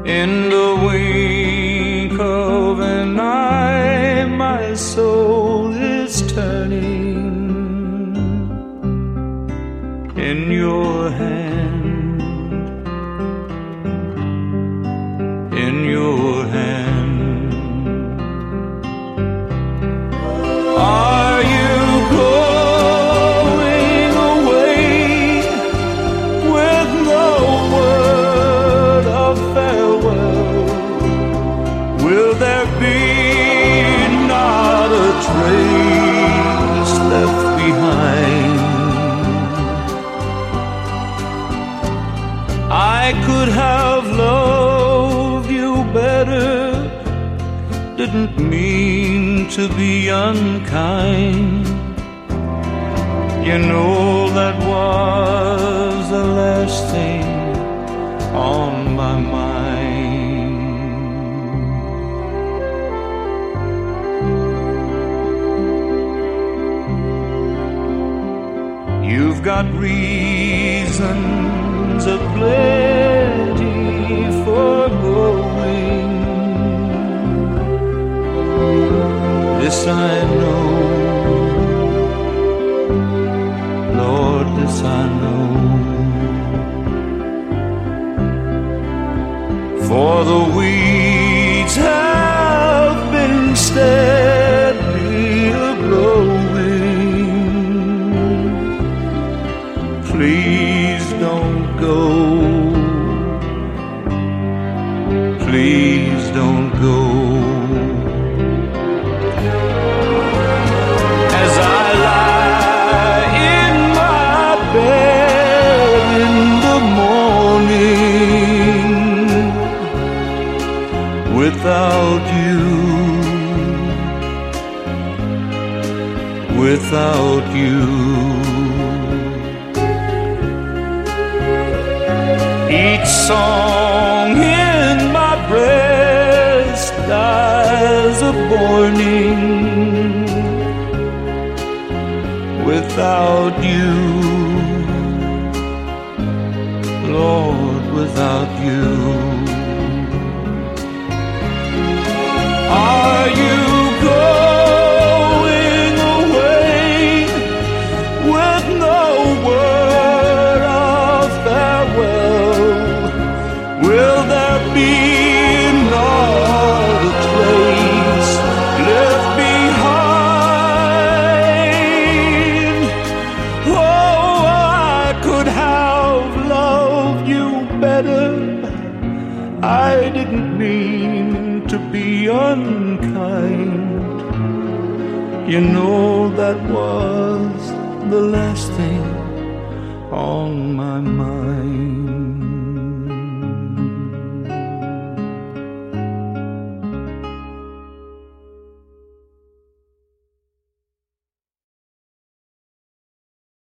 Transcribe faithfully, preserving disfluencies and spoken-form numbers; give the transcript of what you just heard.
In the wink of an eye, my soul is turning in your hand, in your hand. Are you going away with no word of farewell? Will there be not a trace left behind? I could have loved you better, didn't mean to be unkind. You know that was the last thing on my mind. You've got reasons aplenty for going. This I know, Lord, this I know. For the weeds have been steadily a-blowing. Please don't go, please don't go. As I lie in my bed in the morning, without you, without you. Each song in my breast dies a burning. Without you, Lord, without you. Are you going away with no word of farewell? Will there be not a trace left behind? Oh, I could have loved you better. I didn't mean to be unkind. You know that was the last thing on my mind.